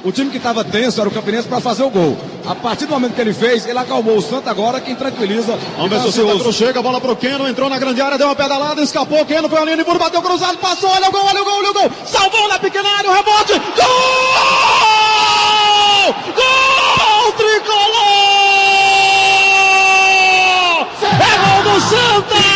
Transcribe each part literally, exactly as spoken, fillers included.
o time que estava tenso era o Campinense para fazer o gol. A partir do momento que ele fez, ele acalmou o Santa agora, quem tranquiliza. Vamos ver se o Santa Cruz chega, a bola pro Keno, entrou na grande área, deu uma pedalada, escapou, Keno foi a linha de fundo, bateu cruzado, passou, olha o gol, olha o gol, olha o gol, salvou na pequena área, o rebote, gol! Gol tricolor! É gol do Santa!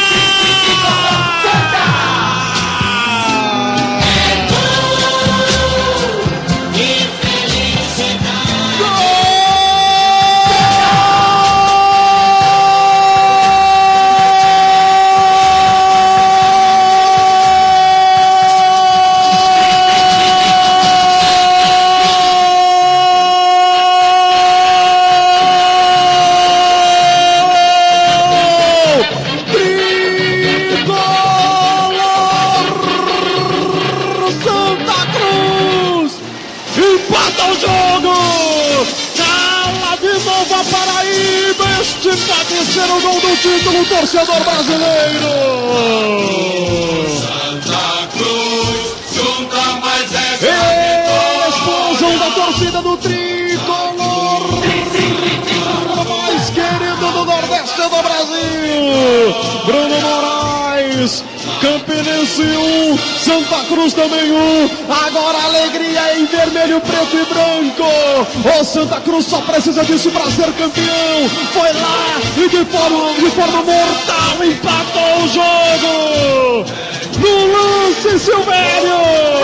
Pode ser o gol do título, torcedor brasileiro! Santa Cruz, junta mais é explosão da torcida do tricolor! Mais querido do Nordeste do Brasil! Bruno Moraes! Campinense um, Santa Cruz também um, agora a alegria em vermelho, preto e branco. O Santa Cruz só precisa disso para ser campeão. Foi lá e de forma, de forma mortal empatou o jogo. No lance, Silvério.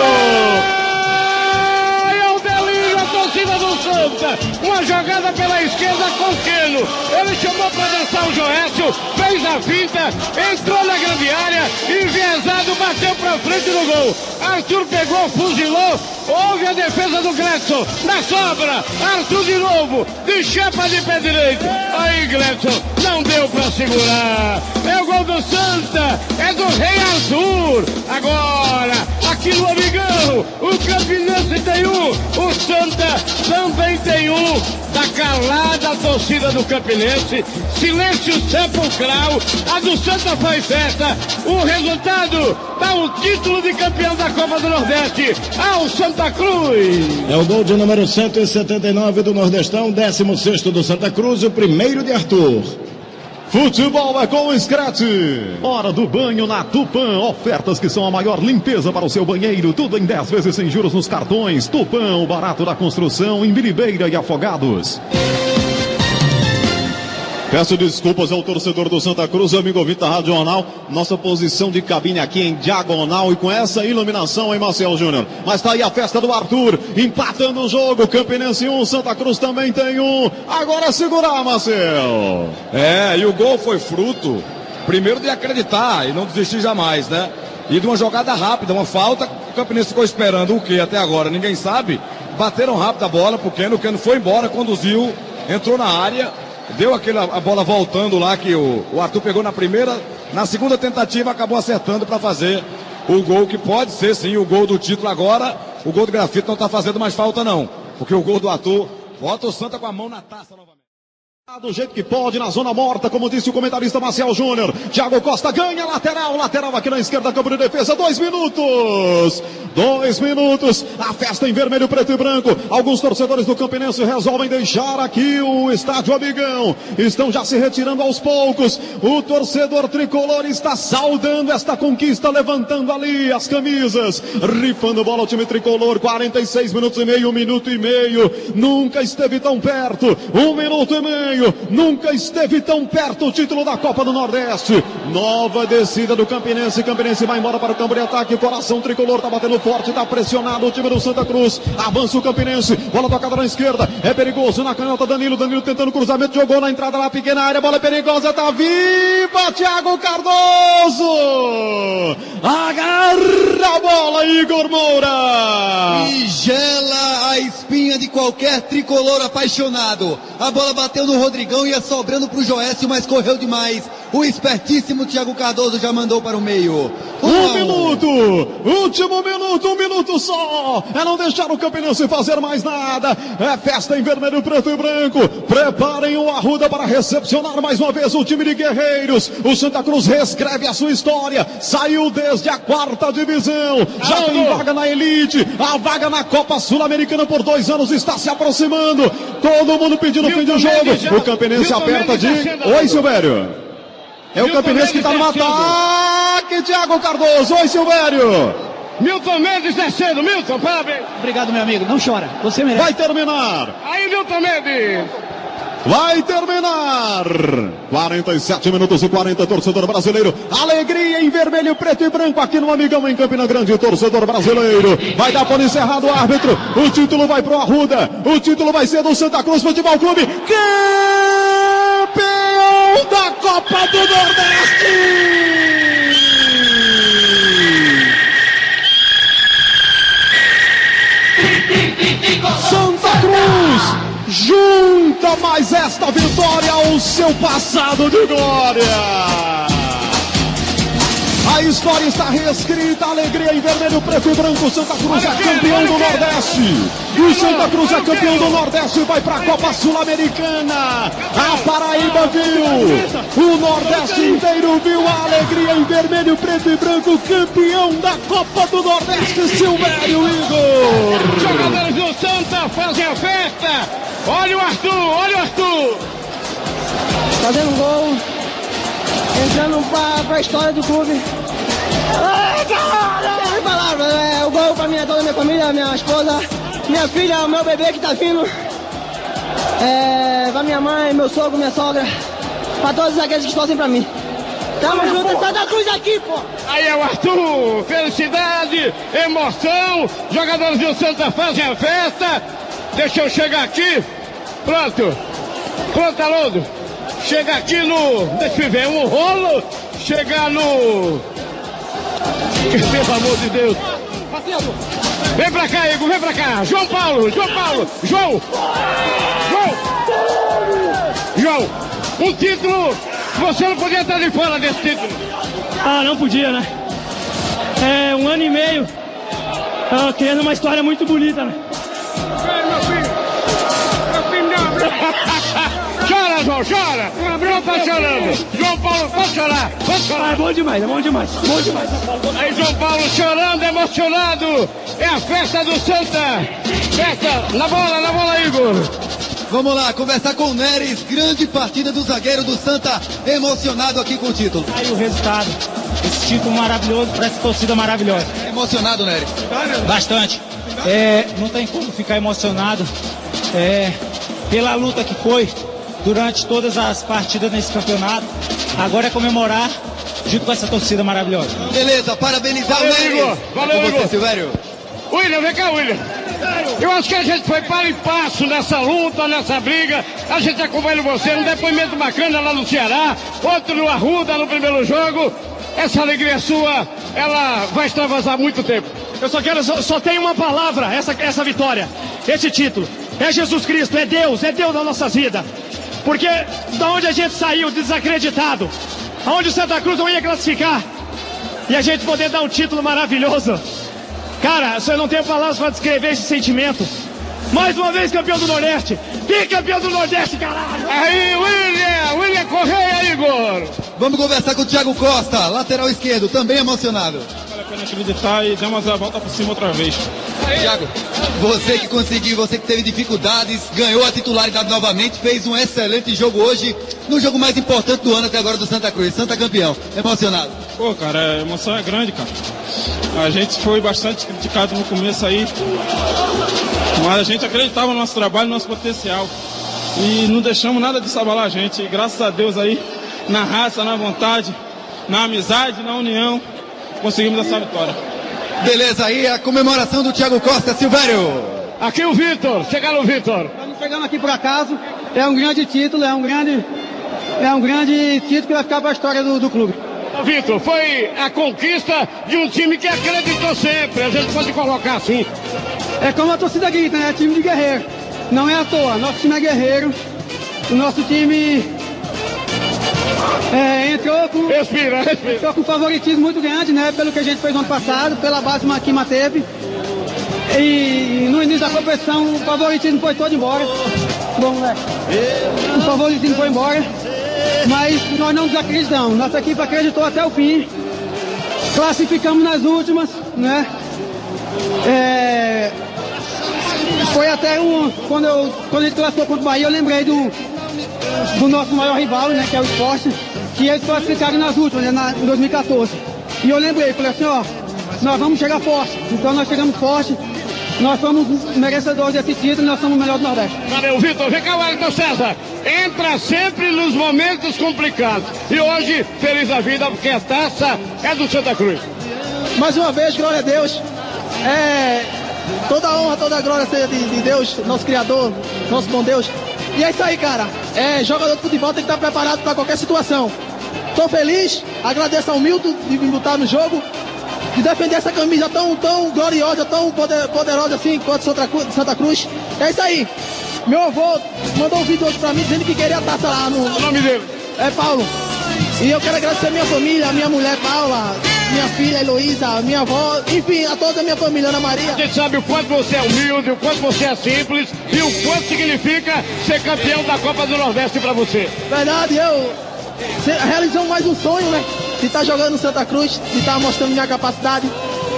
Do Santa, uma jogada pela esquerda com o Keno, ele chamou para dançar o Joécio, fez a finta, entrou na grande área, enviesado, bateu para frente no gol. Arthur pegou, fuzilou, houve a defesa do Gledson, na sobra, Arthur de novo, de chapa de pé direito, aí Gledson, não deu para segurar, é o gol do Santa, é do Rei Arthur, agora, aqui no Amigão, o Campinense tem um, o Santa também tem um, da calada torcida do Campinense, silêncio sepulcral, a do Santa faz festa, o resultado dá o título de campeão da Copa do Nordeste ao Santa Cruz. É o gol de número cento e setenta e nove do Nordestão, décimo sexto do Santa Cruz, o primeiro de Arthur. Futebol é com o Scratch. Hora do banho na Tupã. Ofertas que são a maior limpeza para o seu banheiro. Tudo em dez vezes sem juros nos cartões. Tupã, o barato da construção em Biribeira e Afogados. Peço desculpas ao torcedor do Santa Cruz, amigo ouvinte da Rádio Jornal. Nossa posição de cabine aqui em diagonal e com essa iluminação, hein, Marcel Júnior? Mas tá aí a festa do Arthur, empatando o jogo. Campinense um, Santa Cruz também tem um. Agora segurar, Marcel. É, e o gol foi fruto, primeiro de acreditar e não desistir jamais, né? E de uma jogada rápida, uma falta. O Campinense ficou esperando o quê até agora? Ninguém sabe. Bateram rápido a bola pro Keno, o Keno foi embora, conduziu, entrou na área. Deu aquela, a bola voltando lá que o, o Arthur pegou na primeira, na segunda tentativa acabou acertando para fazer o gol que pode ser sim o gol do título. Agora o gol do Grafite não está fazendo mais falta não, porque o gol do Arthur bota o Santa com a mão na taça novamente. Do jeito que pode, na zona morta, como disse o comentarista Marcel Júnior. Thiago Costa ganha lateral, lateral aqui na esquerda, campo de defesa, dois minutos. Dois minutos, a festa em vermelho, preto e branco. Alguns torcedores do Campinense resolvem deixar aqui o estádio Amigão. Estão já se retirando aos poucos. O torcedor tricolor está saudando esta conquista, levantando ali as camisas, rifando bola ao time tricolor. quarenta e seis minutos e meio, um minuto e meio. Nunca esteve tão perto, um minuto e meio. Nunca esteve tão perto o título da Copa do Nordeste. Nova descida do Campinense. Campinense vai embora para o campo de ataque. O coração tricolor tá batendo forte, tá pressionado o time do Santa Cruz. Avança o Campinense. Bola tocada na esquerda. É perigoso na canhota. Danilo. Danilo tentando cruzamento. Jogou na entrada na pequena área. Bola é perigosa. Tá viva. Thiago Cardoso. Agarra a bola, Igor Moura. E gela a espinha de qualquer tricolor apaixonado. A bola bateu no Rodrigão, ia sobrando pro Joécio, mas correu demais. O espertíssimo Thiago Cardoso já mandou para o meio. Um, um minuto, último minuto, um minuto só. É não deixar o Campinense fazer mais nada. É festa em vermelho, preto e branco. Preparem o Arruda para recepcionar mais uma vez o time de guerreiros. O Santa Cruz reescreve a sua história. Saiu desde a quarta divisão. Já tem vaga na elite. A vaga na Copa Sul-Americana por dois anos está se aproximando. Todo mundo pedindo fim de jogo. O Campinense aperta de... Oi, Silvério. É o Campinense que está no ataque, Thiago Cardoso. Oi, Silvério. Milton Mendes descendo. Milton, parabéns. Obrigado, meu amigo. Não chora. Você merece. Vai terminar. Aí, Milton Mendes. Vai terminar. quarenta e sete minutos e quarenta, torcedor brasileiro. Alegria em vermelho, preto e branco aqui no Amigão em Campina Grande, torcedor brasileiro. Vai dar por encerrado o árbitro. O título vai pro Arruda. O título vai ser do Santa Cruz Futebol Clube. Campeão da Copa do Nordeste! Santa Cruz junta mais esta vitória ao seu passado de glória. A história está reescrita, alegria em vermelho, preto e branco. Santa Cruz é campeão do Nordeste. E o Santa Cruz é campeão do Nordeste e vai para a Copa Sul-Americana. A Paraíba viu, o Nordeste inteiro viu a alegria em vermelho, preto e branco. Campeão da Copa do Nordeste, Silvério Igor. Jogadores do Santa fazem a festa. Olha o Arthur, olha o Arthur. Fazendo um gol. Entrando para a história do clube. Ai, cara! Sem palavras, é, o gol para mim é toda a minha família, minha esposa, minha filha, o meu bebê que tá vindo. É, para minha mãe, meu sogro, minha sogra, para todos aqueles que torcem para mim. Tamo junto, é Santa Cruz aqui, pô! Aí é o Arthur, felicidade, emoção, jogadores do Santa fazem a festa. Deixa eu chegar aqui, pronto, pronto, Alonso. Chega aqui no... Deixa eu ver, um rolo. Chegar no... Pelo amor de Deus. Vem pra cá, Igor, vem pra cá. João Paulo, João Paulo. João. João. João, um título... Você não podia estar de fora desse título. Ah, não podia, né? É um ano e meio. Ah, criando uma história muito bonita, né? Meu filho. Meu filho não. Chora, João, chora! João tá chorando! João Paulo, pode chorar! Pode chorar! Ah, é bom demais, é bom demais, bom demais! Aí João Paulo chorando, emocionado! É a festa do Santa! Festa! Na bola, na bola, Igor! Vamos lá, conversar com o Neres, grande partida do zagueiro do Santa, emocionado aqui com o título. Aí o resultado, esse título maravilhoso, para essa torcida maravilhosa. Emocionado, Neres? Bastante. É, não tem como ficar emocionado é, pela luta que foi durante todas as partidas nesse campeonato. Agora é comemorar junto com essa torcida maravilhosa. Beleza, parabenizar Valeu, o Neres. Igor. Valeu, é Igor. Você, Silvério. William, vem cá, William. Eu acho que a gente foi para e passo nessa luta, nessa briga. A gente acompanha você, um depoimento bacana lá no Ceará, outro no Arruda no primeiro jogo. Essa alegria sua, ela vai extravasar muito tempo. Eu só quero, só, só tenho uma palavra, essa, essa vitória, esse título. É Jesus Cristo, é Deus, é Deus nas nossas vidas. Porque da onde a gente saiu desacreditado, aonde o Santa Cruz não ia classificar, e a gente poder dar um título maravilhoso. Cara, eu não tenho palavras para descrever esse sentimento. Mais uma vez campeão do Nordeste. Bicampeão do Nordeste, caralho! Aí, William! William Correia, Igor! Vamos conversar com o Thiago Costa, lateral esquerdo, também emocionado. Vale a pena acreditar e demos a volta por cima outra vez. Thiago, você que conseguiu, você que teve dificuldades, ganhou a titularidade novamente, fez um excelente jogo hoje, no jogo mais importante do ano até agora do Santa Cruz. Santa campeão, emocionado. Pô, cara, a emoção é grande, cara. A gente foi bastante criticado no começo aí, mas a gente acreditava no nosso trabalho, no nosso potencial. E não deixamos nada disso abalar a gente. E graças a Deus aí, na raça, na vontade, na amizade, na união, conseguimos essa vitória. Beleza, aí a comemoração do Thiago Costa, Silvério. Aqui o Vitor, chegaram o Vitor. Estamos chegando aqui por acaso, é um grande título, é um grande, é um grande título que vai ficar para a história do, do clube. Vitor, foi a conquista de um time que acreditou sempre, a gente pode colocar assim. É como a torcida grita, né? É time de guerreiro. Não é à toa, nosso time é guerreiro. O nosso time É, entrou com, Respira, respira. entrou com favoritismo muito grande, né? Pelo que a gente fez no ano passado, pela base que manteve. E no início da competição o favoritismo foi todo embora. Bom, né? O favoritismo foi embora. Mas nós não desacreditamos. Nossa equipe acreditou até o fim. Classificamos nas últimas, né? É, foi até um. Quando, eu, quando a gente classificou contra o Bahia, eu lembrei do, do nosso maior rival, né? Que é o Sport, que eles classificaram nas últimas, né, na, em dois mil e quatorze. E eu lembrei, falei assim, ó, nós vamos chegar forte. Então nós chegamos forte, nós somos merecedores desse título e nós somos o melhor do Nordeste. Valeu, Vitor. Vem cá, Wellington César. Entra sempre nos momentos complicados. E hoje, feliz a vida, porque a taça é do Santa Cruz. Mais uma vez, glória a Deus. É, toda a honra, toda a glória seja de, de Deus, nosso Criador, nosso bom Deus. E é isso aí, cara. É, jogador de futebol tem que estar preparado para qualquer situação. Tô feliz, agradeço ao Milton de me botar no jogo, de defender essa camisa tão, tão gloriosa, tão poder, poderosa assim, quanto Santa Cruz, Santa Cruz. É isso aí. Meu avô mandou um vídeo hoje pra mim dizendo que queria a taça lá no... O nome dele? É Paulo. E eu quero agradecer a minha família, a minha mulher Paula, minha filha Heloísa, minha avó, enfim, a toda a minha família, Ana Maria. A gente sabe o quanto você é humilde, o quanto você é simples e o quanto significa ser campeão da Copa do Nordeste pra você. Verdade, eu realizamos mais um sonho, né? De estar jogando no Santa Cruz, de estar mostrando minha capacidade.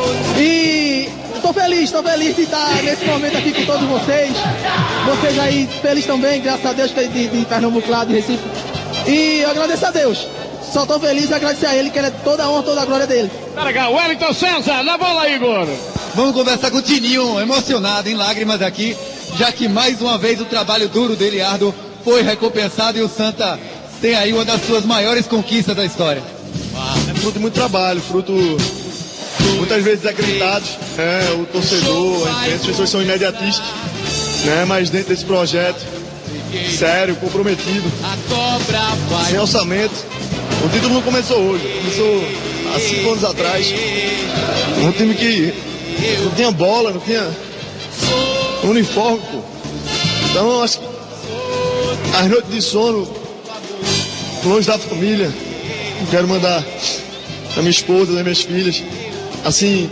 E estou feliz, estou feliz de estar nesse momento aqui com todos vocês. Vocês aí, feliz também, graças a Deus, de, de Pernambuco lá, de Recife. E eu agradeço a Deus. Só estou feliz e agradecer a Ele, que ele é toda a honra, toda a glória dele. Tá legal, Wellington César, na bola, Igor. Vamos conversar com o Tininho, emocionado, em lágrimas aqui, já que mais uma vez o trabalho duro dele, árduo, foi recompensado e o Santa tem aí uma das suas maiores conquistas da história. É fruto de muito trabalho, fruto muitas vezes desacreditados, né? O torcedor, a imprensa, as pessoas são imediatistas, né? Mas dentro desse projeto sério, comprometido, sem orçamento, o título não começou hoje, começou há cinco anos atrás. Um time que não tinha bola, não tinha uniforme, pô. Então acho que as noites de sono, longe da família, eu quero mandar da minha esposa, das minhas filhas, assim,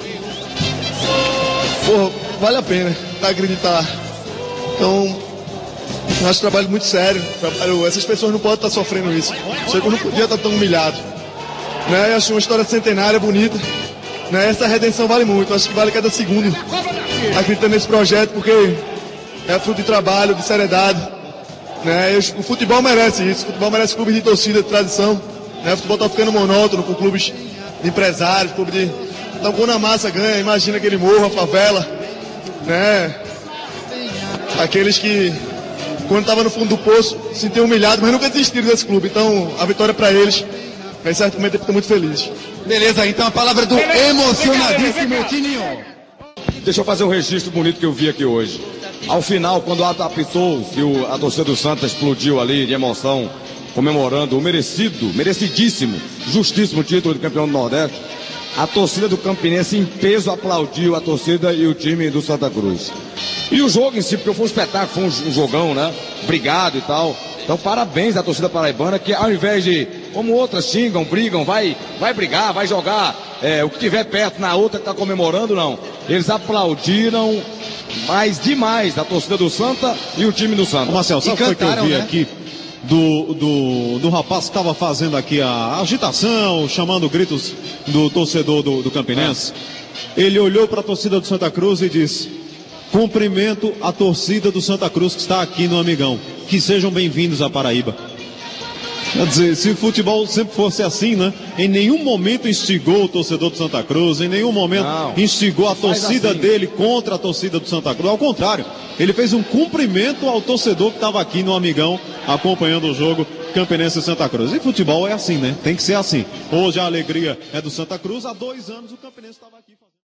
porra, vale a pena acreditar. Então, nosso trabalho muito sério, trabalho, essas pessoas não podem estar sofrendo isso. Você não podia estar tão humilhado. Né? Eu acho uma história centenária, bonita. Né? Essa redenção vale muito, eu acho que vale cada segundo acreditando nesse projeto, porque é fruto de trabalho, de seriedade. Né? O futebol merece isso, o futebol merece clubes de torcida, de tradição. Né? O futebol está ficando monótono com clubes de empresários, clubes de... Então quando a massa ganha, imagina aquele morro, a favela. Né? Aqueles que, quando estava no fundo do poço, se sentiam humilhados, mas nunca desistiram desse clube. Então a vitória para eles, em certo momento, eu estou muito feliz. Beleza, então a palavra do emocionadíssimo Tininho. Deixa eu fazer um registro bonito que eu vi aqui hoje. Ao final, quando o ato apitou, que o, a torcida do Santa explodiu ali de emoção, comemorando o merecido, merecidíssimo, justíssimo título de campeão do Nordeste, a torcida do Campinense em peso aplaudiu a torcida e o time do Santa Cruz. E o jogo em si, porque foi um espetáculo, foi um, um jogão, né? Brigado e tal. Então, parabéns à torcida paraibana, que ao invés de, como outras xingam, brigam, vai, vai brigar, vai jogar é, o que tiver perto na outra que está comemorando, não. Eles aplaudiram mais demais a torcida do Santa e o time do Santa. Marcelo, sabe o que eu vi, né, aqui? Do, do, do rapaz que estava fazendo aqui a agitação, chamando gritos do torcedor do, do Campinense. É. Ele olhou para a torcida do Santa Cruz e disse: cumprimento a torcida do Santa Cruz que está aqui no Amigão. Que sejam bem-vindos à Paraíba. Quer dizer, se o futebol sempre fosse assim, né? Em nenhum momento instigou o torcedor do Santa Cruz, em nenhum momento não, instigou a torcida assim dele contra a torcida do Santa Cruz. Ao contrário, ele fez um cumprimento ao torcedor que estava aqui no Amigão, acompanhando o jogo Campinense e Santa Cruz. E futebol é assim, né? Tem que ser assim. Hoje a alegria é do Santa Cruz, há dois anos o Campinense estava aqui.